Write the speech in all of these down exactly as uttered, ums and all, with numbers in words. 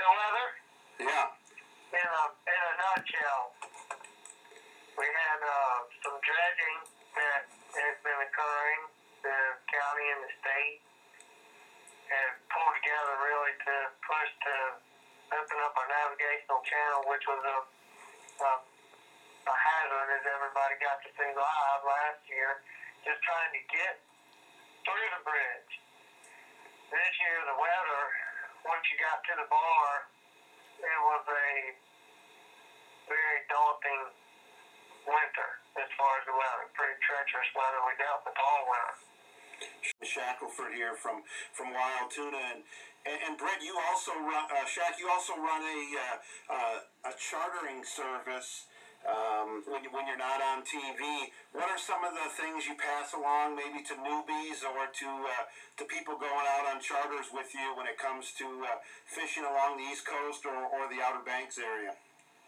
the weather? Yeah. In a, in a nutshell, we had uh, some dredging that has been occurring. The county and the state have pulled together really to push to open up our navigational channel, which was a, a, a hazard as everybody got to see live last year, just trying to get through the bridge. This year, the weather, once you got to the bar, it was a very daunting winter as far as the weather. Pretty treacherous weather we dealt with all winter. Shackelford here from, from Wild Tuna, and, and, and Brett, you also run, uh, Shaq, you also run a uh, uh, a chartering service um, when, you, when you're not on T V. What are some of the things you pass along maybe to newbies or to uh, to people going out on charters with you when it comes to uh, fishing along the East Coast or, or the Outer Banks area?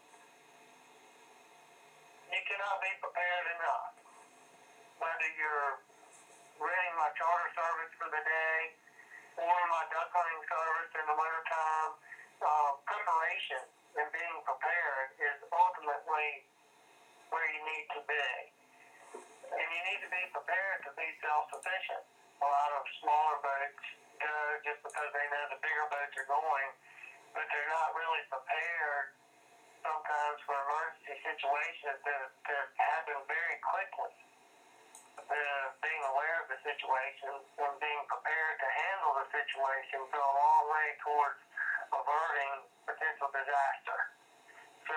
You cannot be prepared enough. Whether you're renting my charter service for the day or my duck hunting service in the wintertime, uh, preparation and being prepared is ultimately where you need to be. And you need to be prepared to be self-sufficient. A lot of smaller boats go just because they know the bigger boats are going, but they're not really prepared sometimes for emergency situations that, that happen very quickly. Uh, being aware of the situation and being prepared to handle the situation go a long way towards averting potential disaster. So,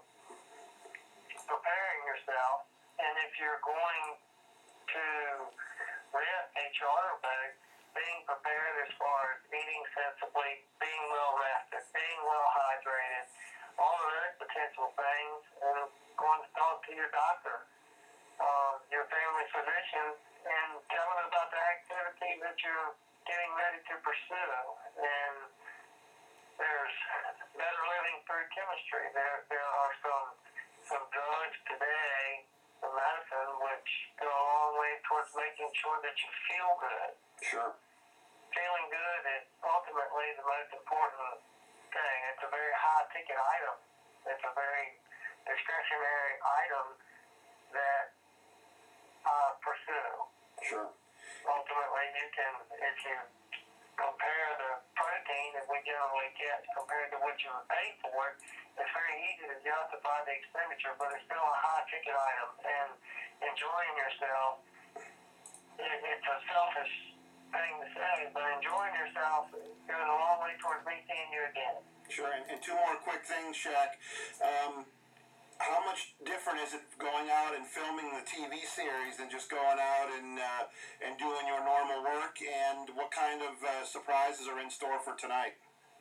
preparing yourself, and if you're going to rent a charter boat, being prepared as far as eating sensibly, being well rested, being well hydrated, all of those potential things, and going to talk to your doctor, uh, your family physician, and tell them about the activity that you're getting ready to pursue. And there's better living through chemistry. There, there are some some drugs today, some medicine, which go a long way towards making sure that you feel good. Sure. Feeling good is ultimately the most important thing. It's a very high-ticket item. It's a very discretionary item that uh, pursue. Sure. Ultimately, you can, if you compare the protein that we generally get compared to what you would pay for it, it's very easy to justify the expenditure, but it's still a high-ticket item. And enjoying yourself, it, it's a selfish thing to say, but enjoying yourself goes a long way towards me seeing you again. Sure, and, and two more quick things, Shaq. Um, how much different is it going out and filming the T V series than just going out and uh, and doing your normal work? And what kind of uh, surprises are in store for tonight?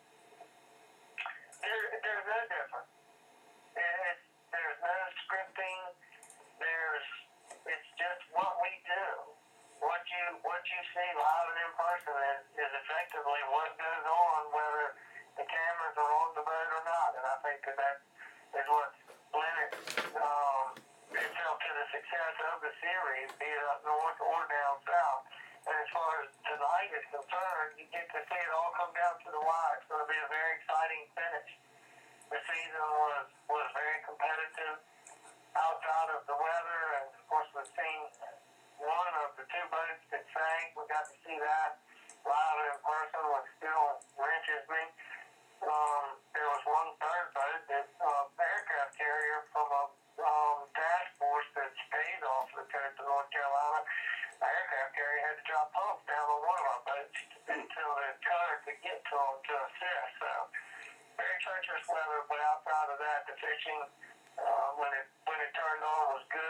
There, there's no difference. It, there's no scripting. There's it's just what we do. What you what you see live and in person is, is effectively what goes on, whether the cameras are on the boat or not. And I think that that is what lent um, itself to the success of the series, be it up north or down south. And as far as tonight is concerned, you get to see it all come down to the wire. It's going to be a very exciting finish. The season was, was very competitive outside of the weather, and of course we've seen one of the two boats that sank. We got to see that live in person, which still wrenches me. Um, there was one third boat, that uh, aircraft carrier from a um, task force that stayed off the coast of North Carolina. The aircraft carrier had to drop pumps down on one of our boats until the cutter could get to them to assist. So, very treacherous weather, but outside of that, the fishing, uh, when it when it turned on, was good.